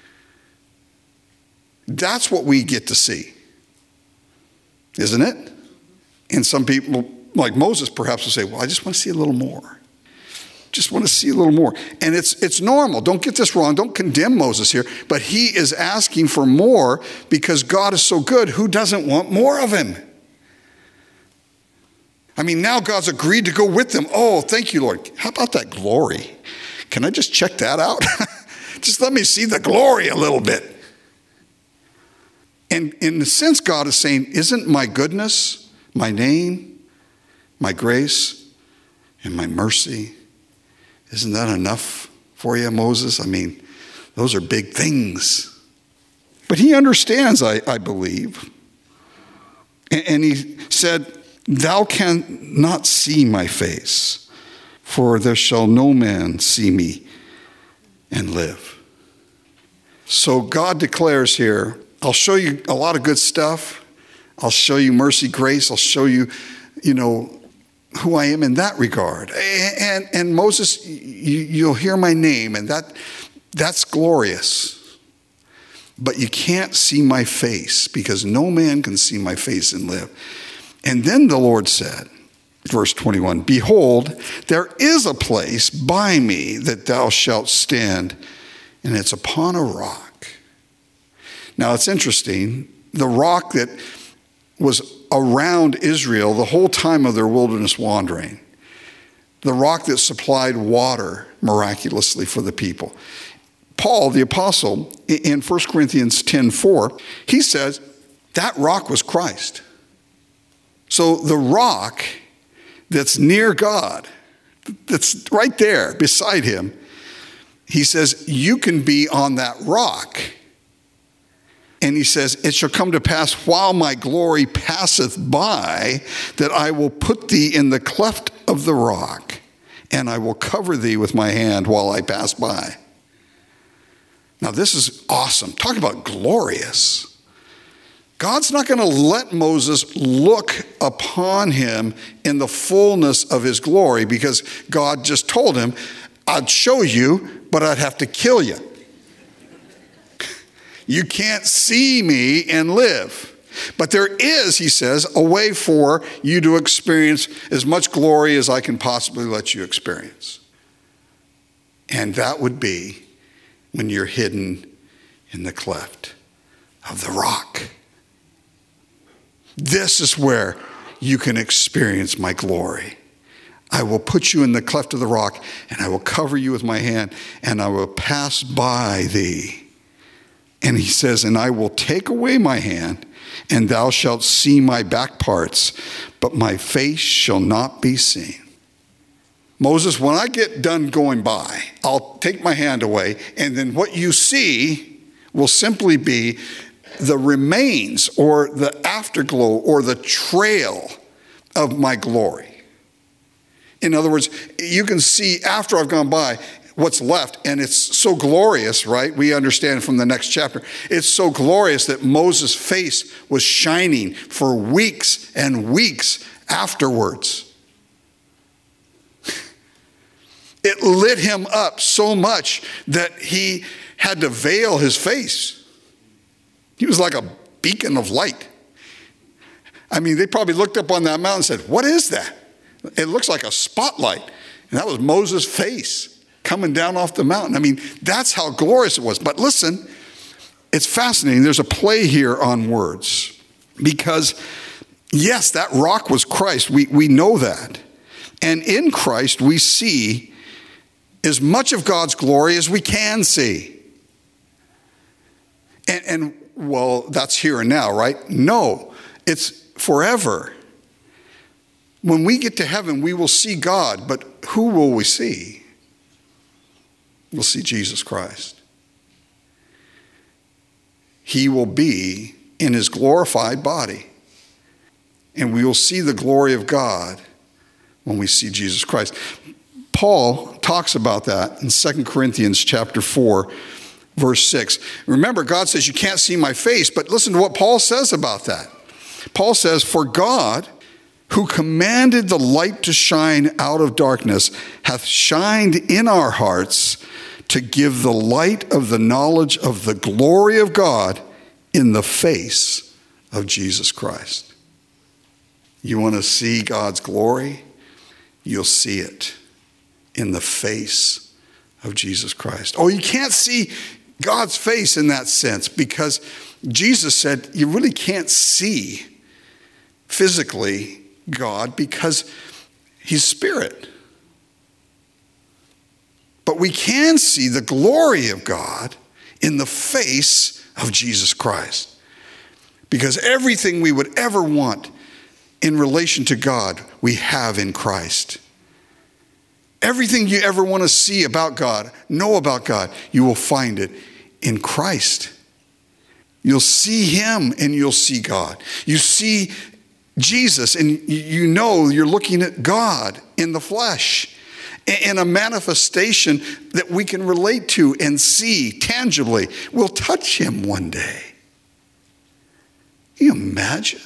That's what we get to see, isn't it? And some people, like Moses, perhaps will say, well, I just want to see a little more. Just want to see a little more. And it's it's normal. Don't get this wrong. Don't condemn Moses here. But he is asking for more because God is so good. Who doesn't want more of him? I mean, now God's agreed to go with them. Oh, thank you, Lord. How about that glory? Can I just check that out? Just let me see the glory a little bit. And in a sense, God is saying, isn't my goodness, my name, my grace, and my mercy, isn't that enough for you, Moses? I mean, those are big things. But he understands, I, I believe. And, and he said, thou canst not see my face, for there shall no man see me and live. So God declares here, I'll show you a lot of good stuff. I'll show you mercy, grace. I'll show you, you know, who I am in that regard. And, and Moses, you, you'll hear my name, and that that's glorious. But you can't see my face, because no man can see my face and live. And then the Lord said, verse twenty-one, behold, there is a place by me that thou shalt stand, and it's upon a rock. Now it's interesting, the rock that was around Israel the whole time of their wilderness wandering, the rock that supplied water miraculously for the people. Paul, the apostle, in First Corinthians ten four, he says that rock was Christ. So the rock that's near God, that's right there beside him, he says, you can be on that rock. And he says, it shall come to pass while my glory passeth by, that I will put thee in the cleft of the rock, and I will cover thee with my hand while I pass by. Now this is awesome. Talk about glorious. God's not going to let Moses look upon him in the fullness of his glory, because God just told him, I'd show you, but I'd have to kill you. You can't see me and live. But there is, he says, a way for you to experience as much glory as I can possibly let you experience. And that would be when you're hidden in the cleft of the rock. This is where you can experience my glory. I will put you in the cleft of the rock, and I will cover you with my hand, and I will pass by thee. And he says, and I will take away my hand, and thou shalt see my back parts, but my face shall not be seen. Moses, when I get done going by, I'll take my hand away, and then what you see will simply be the remains or the afterglow or the trail of my glory. In other words, you can see after I've gone by what's left, and it's so glorious, right? We understand from the next chapter. It's so glorious that Moses' face was shining for weeks and weeks afterwards. It lit him up so much that he had to veil his face. He was like a beacon of light. I mean, they probably looked up on that mountain and said, what is that? It looks like a spotlight. And that was Moses' face coming down off the mountain. I mean, that's how glorious it was. But listen, it's fascinating. There's a play here on words. Because, yes, that rock was Christ. We, we know that. And in Christ, we see as much of God's glory as we can see. And, and well, that's here and now, right? No, it's forever. When we get to heaven, we will see God, but who will we see? We'll see Jesus Christ. He will be in his glorified body, and we will see the glory of God when we see Jesus Christ. Paul talks about that in Second Corinthians chapter four, verse six. Remember, God says you can't see my face, but listen to what Paul says about that. Paul says, for God, who commanded the light to shine out of darkness, hath shined in our hearts to give the light of the knowledge of the glory of God in the face of Jesus Christ. You want to see God's glory? You'll see it in the face of Jesus Christ. Oh, you can't see God's face in that sense because Jesus said you really can't see physically God because he's spirit. But we can see the glory of God in the face of Jesus Christ. Because everything we would ever want in relation to God, we have in Christ. Everything you ever want to see about God, know about God, you will find it in Christ. You'll see him and you'll see God. You see Jesus and you know you're looking at God in the flesh, in a manifestation that we can relate to and see tangibly. We'll touch him one day. Can you imagine?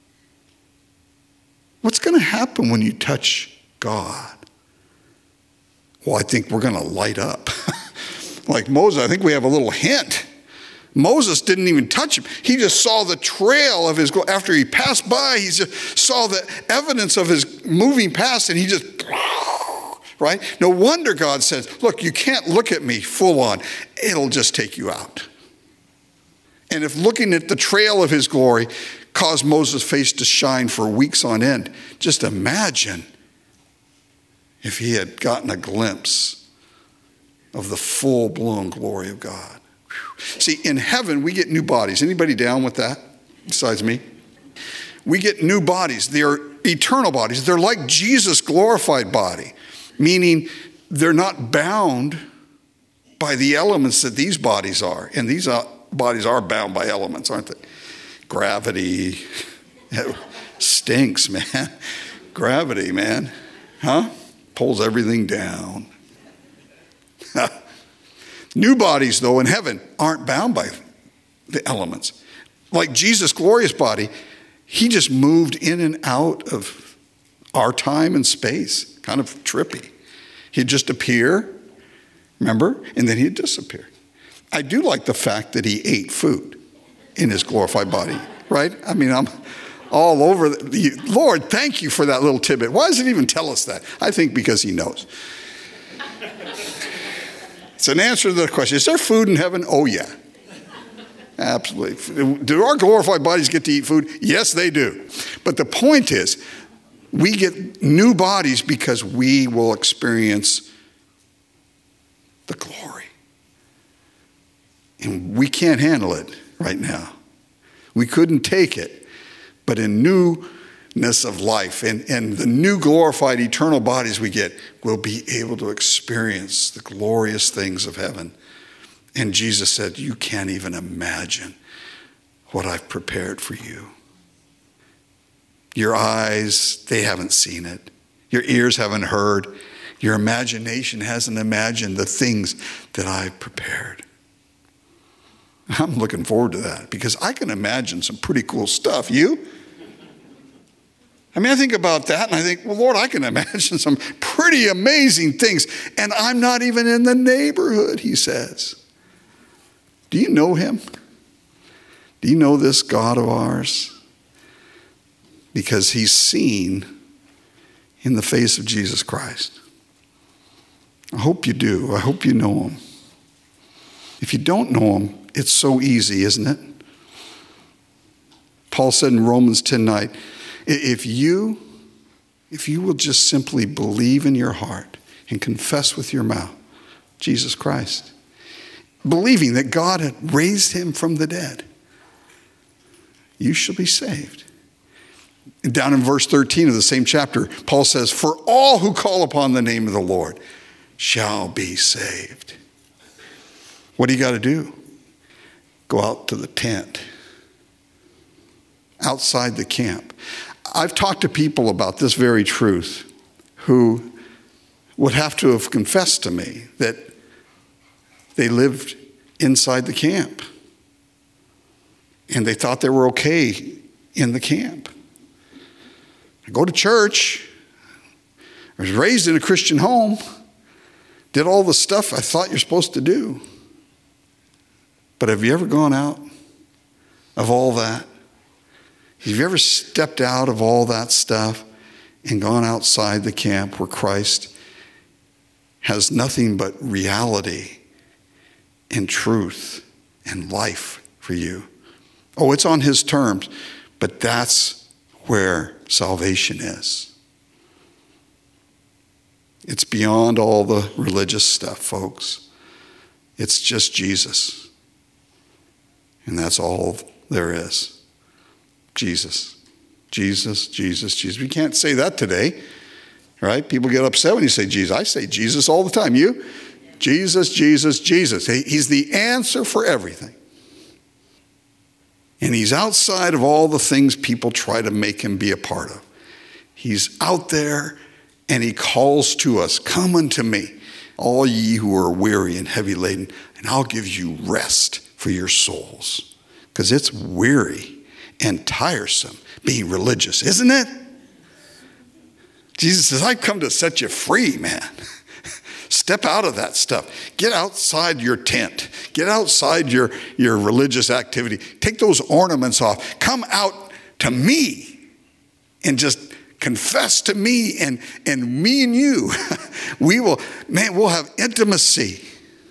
What's going to happen when you touch God? Well, I think we're going to light up. Like Moses, I think we have a little hint. Moses didn't even touch him. He just saw the trail of his glory. After he passed by, he just saw the evidence of his moving past, and he just, right? No wonder God says, look, you can't look at me full on. It'll just take you out. And if looking at the trail of his glory caused Moses' face to shine for weeks on end, just imagine if he had gotten a glimpse of the full-blown glory of God. Whew. See, in heaven, we get new bodies. Anybody down with that besides me? We get new bodies. They're eternal bodies. They're like Jesus' glorified body, meaning they're not bound by the elements that these bodies are. And these bodies are bound by elements, aren't they? Gravity. It stinks, man. Gravity, man. Huh? Pulls everything down. New bodies, though, in heaven aren't bound by the elements. Like Jesus' glorious body, he just moved in and out of our time and space. Kind of trippy. He'd just appear, remember? And then he'd disappear. I do like the fact that he ate food in his glorified body, right? I mean, I'm all over. The, Lord, thank you for that little tidbit. Why does it even tell us that? I think because he knows. It's an answer to the question. Is there food in heaven? Oh, yeah. Absolutely. Do our glorified bodies get to eat food? Yes, they do. But the point is, we get new bodies because we will experience the glory. And we can't handle it right now. We couldn't take it. But in newness of life and, and the new glorified eternal bodies we get, we'll be able to experience the glorious things of heaven. And Jesus said, you can't even imagine what I've prepared for you. Your eyes, they haven't seen it. Your ears haven't heard. Your imagination hasn't imagined the things that I've prepared. I'm looking forward to that because I can imagine some pretty cool stuff. You? I mean, I think about that and I think, well, Lord, I can imagine some pretty amazing things. And I'm not even in the neighborhood, he says. Do you know him? Do you know this God of ours? Because he's seen in the face of Jesus Christ. I hope you do. I hope you know him. If you don't know him, it's so easy, isn't it? Paul said in Romans ten nine, if you, if you will just simply believe in your heart and confess with your mouth Jesus Christ, believing that God had raised him from the dead, you shall be saved. And down in verse thirteen of the same chapter, Paul says, for all who call upon the name of the Lord shall be saved. What do you got to do? Go out to the tent, outside the camp. I've talked to people about this very truth who would have to have confessed to me that they lived inside the camp and they thought they were okay in the camp. I go to church. I was raised in a Christian home. Did all the stuff I thought you're supposed to do. But have you ever gone out of all that? Have you ever stepped out of all that stuff and gone outside the camp where Christ has nothing but reality and truth and life for you? Oh, it's on his terms, but that's where salvation is. It's beyond all the religious stuff, folks. It's just Jesus. And that's all there is. Jesus. Jesus, Jesus, Jesus. We can't say that today, right? People get upset when you say Jesus. I say Jesus all the time. You? Jesus, Jesus, Jesus. He's the answer for everything. And he's outside of all the things people try to make him be a part of. He's out there and he calls to us, come unto me, all ye who are weary and heavy laden, and I'll give you rest for your souls. Because it's weary and tiresome being religious, isn't it? Jesus says, I've come to set you free, man. Step out of that stuff. Get outside your tent. Get outside your, your religious activity. Take those ornaments off. Come out to me and just confess to me and, and me and you. We will, man, we'll have intimacy.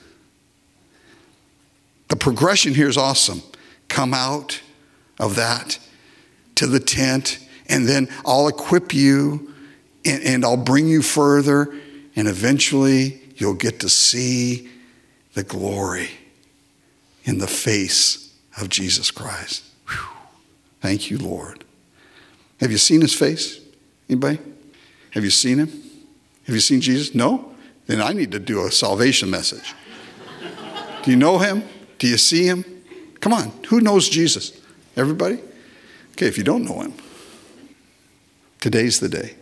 The progression here is awesome. Come out of that to the tent, and then I'll equip you, and, and I'll bring you further, and eventually you'll get to see the glory in the face of Jesus Christ. Whew. Thank you, Lord. Have you seen his face? Anybody? Have you seen him? Have you seen Jesus? No? Then I need to do a salvation message. Do you know him? Do you see him? Come on, who knows Jesus? Everybody? Okay, if you don't know him, today's the day.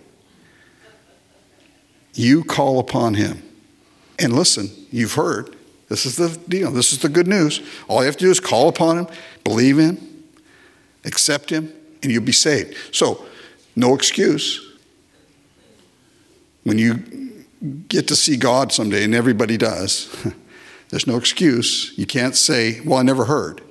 You call upon him. And listen, you've heard. This is the deal. This is the good news. All you have to do is call upon him, believe in him, accept him, and you'll be saved. So, no excuse. When you get to see God someday, and everybody does, there's no excuse. You can't say, well, I never heard.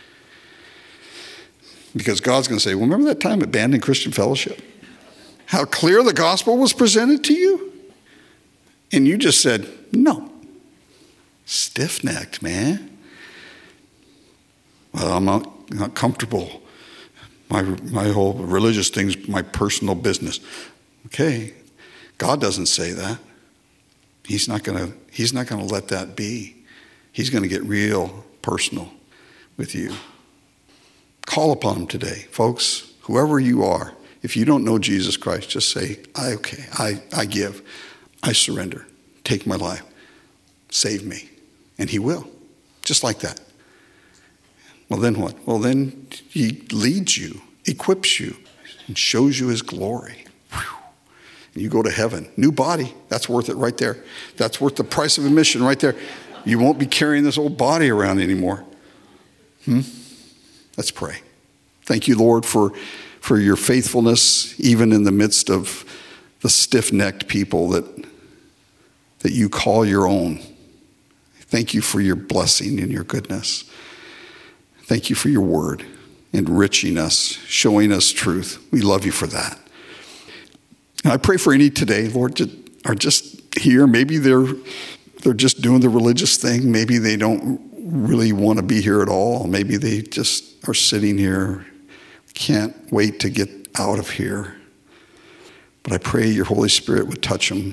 Because God's going to say, well, remember that time at Bandon Christian Fellowship? How clear the gospel was presented to you? And you just said, no. Stiff-necked, man. Well, I'm not, not comfortable. My, my whole religious thing's my personal business. Okay, God doesn't say that. He's not gonna, he's not gonna let that be. He's gonna get real personal with you. Call upon him today. Folks, whoever you are, if you don't know Jesus Christ, just say, I, okay, I, I give. I surrender. Take my life. Save me. And he will. Just like that. Well, then what? Well, then he leads you, equips you, and shows you his glory. Whew. And you go to heaven. New body. That's worth it right there. That's worth the price of admission right there. You won't be carrying this old body around anymore. Hmm? Let's pray. Thank you, Lord, for, for your faithfulness, even in the midst of the stiff-necked people that, that you call your own. Thank you for your blessing and your goodness. Thank you for your word, enriching us, showing us truth. We love you for that. And I pray for any today, Lord, that are just here. Maybe they're they're just doing the religious thing. Maybe they don't really want to be here at all. Maybe they just are sitting here, can't wait to get out of here. But I pray your Holy Spirit would touch them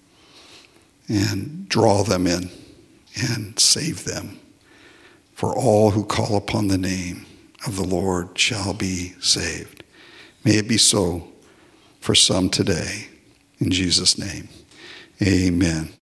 and draw them in and save them. For all who call upon the name of the Lord shall be saved. May it be so for some today. In Jesus' name, amen.